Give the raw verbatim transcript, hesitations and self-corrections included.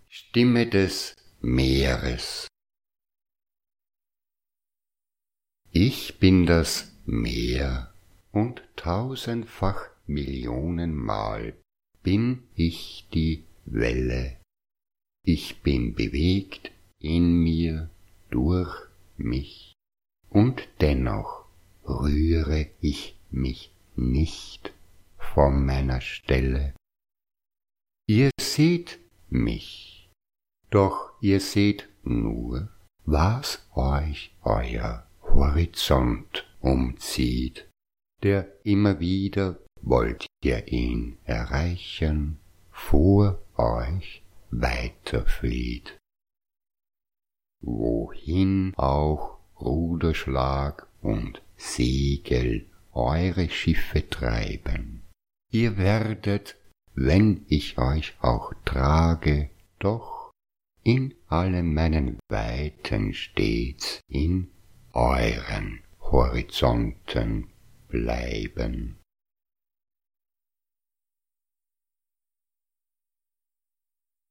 Stimme des Meeres. Ich bin das Meer, und tausendfach Millionenmal bin ich die Welle. Ich bin bewegt in mir, durch mich, und dennoch rühre ich mich nicht von meiner Stelle. Ihr seht mich, doch ihr seht nur, was euch euer Horizont umzieht, der immer wieder wollt ihr ihn erreichen, vor euch weiterflieht. Wohin auch Ruderschlag und Segel eure Schiffe treiben, ihr werdet, wenn ich euch auch trage, doch in allen meinen Weiten stets in euren Horizonten bleiben.